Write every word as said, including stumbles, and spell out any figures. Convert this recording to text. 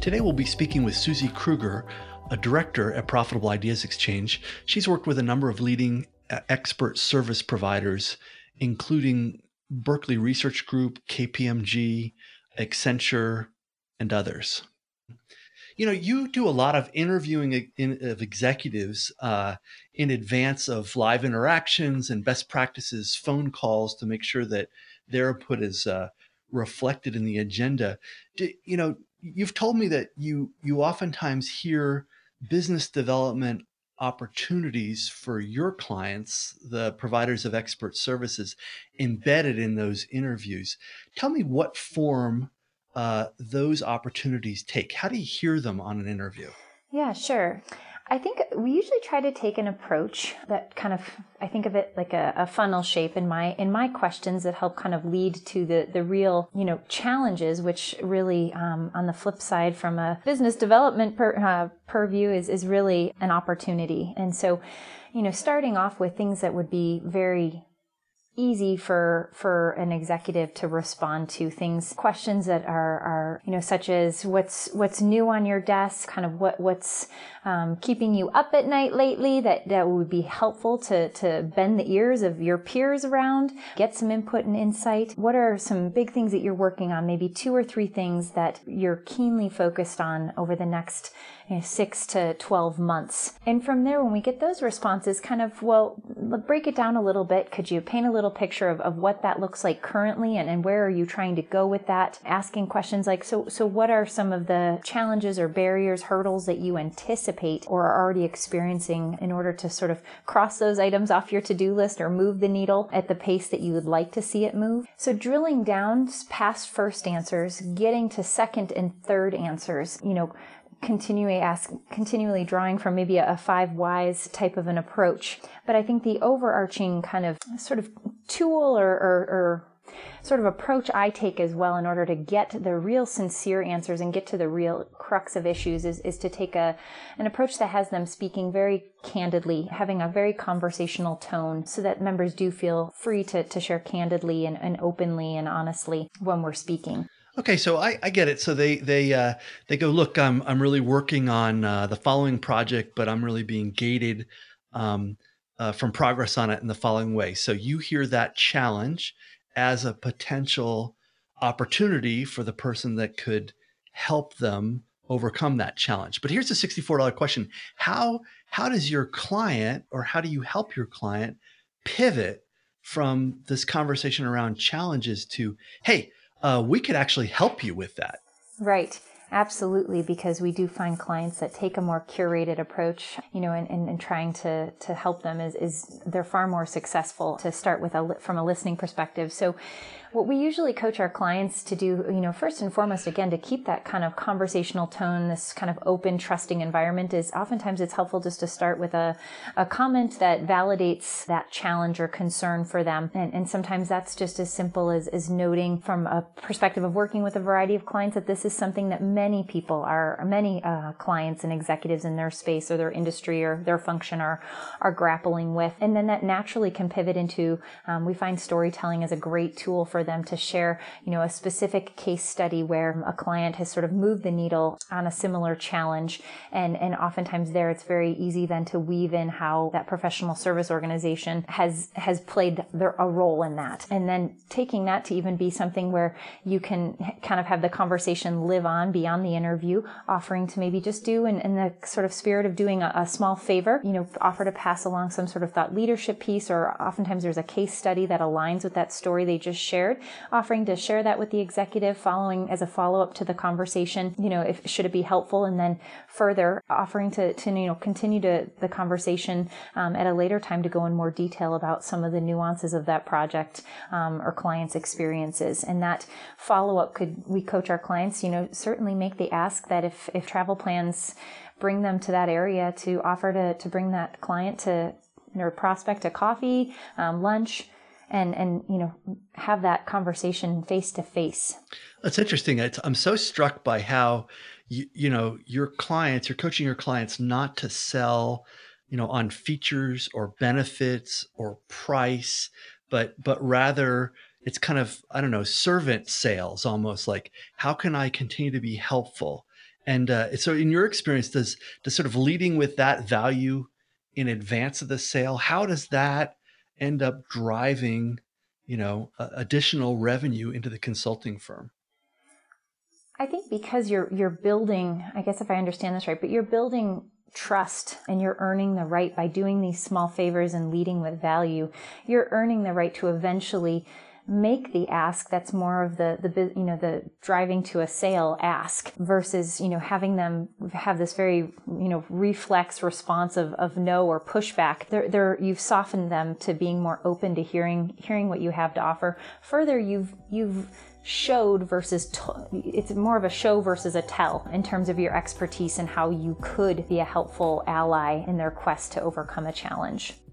Today we'll be speaking with Susie Kruger, a director at Profitable Ideas Exchange. She's worked with a number of leading uh, expert service providers, including Berkeley Research Group, K P M G, Accenture, and others. You know, you do a lot of interviewing e- in, of executives uh, in advance of live interactions and best practices phone calls to make sure that their input is uh, reflected in the agenda. Do, you know, you've told me that you you oftentimes hear business development opportunities for your clients, the providers of expert services, embedded in those interviews. Tell me what form uh, those opportunities take? How do you hear them on an interview? Yeah, sure. I think we usually try to take an approach that kind of, I think of it like a, a funnel shape in my in my questions that help kind of lead to the the real, you know, challenges, which really, um, on the flip side, from a business development per, uh, purview, is is really an opportunity. And so, you know, starting off with things that would be very easy for for an executive to respond to, things, questions that are are you know, such as what's what's new on your desk, kind of what what's um, keeping you up at night lately, that that would be helpful to to bend the ears of your peers around, get some input and insight. What are some big things that you're working on, maybe two or three things that you're keenly focused on over the next, you know, six to twelve months. And from there, when we get those responses, kind of, well, break it down a little bit. Could you paint a little picture of, of what that looks like currently, and, and where are you trying to go with that? Asking questions like, so, so what are some of the challenges or barriers, hurdles that you anticipate or are already experiencing in order to sort of cross those items off your to-do list or move the needle at the pace that you would like to see it move? So drilling down past first answers, getting to second and third answers, you know, continually ask, continually drawing from maybe a, a five whys type of an approach. But I think the overarching kind of sort of tool or, or, or sort of approach I take as well, in order to get the real sincere answers and get to the real crux of issues, is, is to take a an approach that has them speaking very candidly, having a very conversational tone, so that members do feel free to, to share candidly and, and openly and honestly when we're speaking. Okay, so I, I get it. So they they uh, they go, look, I'm I'm really working on uh, the following project, but I'm really being gated um, uh, from progress on it in the following way. So you hear that challenge as a potential opportunity for the person that could help them overcome that challenge. But here's the sixty-four dollars question: How how does your client, or how do you help your client pivot from this conversation around challenges to, hey, uh, we could actually help you with that? Right. Absolutely, because we do find clients that take a more curated approach, you know, and, and, and trying to, to help them is, is they're far more successful to start with a, from a listening perspective. So what we usually coach our clients to do, you know, first and foremost, again, to keep that kind of conversational tone, this kind of open, trusting environment, is oftentimes it's helpful just to start with a, a comment that validates that challenge or concern for them. And, and sometimes that's just as simple as, as noting, from a perspective of working with a variety of clients, that this is something that many people are, many uh, clients and executives in their space or their industry or their function are, are grappling with. And then that naturally can pivot into, um, we find storytelling as a great tool for them to share, you know, a specific case study where a client has sort of moved the needle on a similar challenge. And, and oftentimes there, it's very easy then to weave in how that professional service organization has, has played their, a role in that. And then taking that to even be something where you can kind of have the conversation live on beyond the interview, offering to maybe just do, in, in the sort of spirit of doing a, a small favor, you know, offer to pass along some sort of thought leadership piece, or oftentimes there's a case study that aligns with that story they just shared, offering to share that with the executive, following as a follow-up to the conversation, you know, if should it be helpful, and then further offering to, to you know, continue to the conversation um, at a later time to go in more detail about some of the nuances of that project um, or client's experiences. And that follow-up could, we coach our clients, you know, certainly make the ask that if, if travel plans bring them to that area, to offer to, to bring that client to, or prospect a coffee, um, lunch, and, and, you know, have that conversation face to face. That's interesting. It's, I'm so struck by how, you, you know, your clients, you're coaching your clients not to sell, you know, on features or benefits or price, but, but rather it's kind of, I don't know, servant sales, almost like, how can I continue to be helpful? And uh, so in your experience, does, does sort of leading with that value in advance of the sale, how does that end up driving, you know, uh, additional revenue into the consulting firm? I think because you're you're building, I guess if I understand this right, but you're building trust and you're earning the right by doing these small favors and leading with value. You're earning the right to eventually make the ask that's more of the, the, you know, the driving to a sale ask versus, you know, having them have this very, you know, reflex response of, of no or pushback. They're, they're, you've softened them to being more open to hearing, hearing what you have to offer. Further, you've, you've, showed versus t- it's more of a show versus a tell in terms of your expertise and how you could be a helpful ally in their quest to overcome a challenge.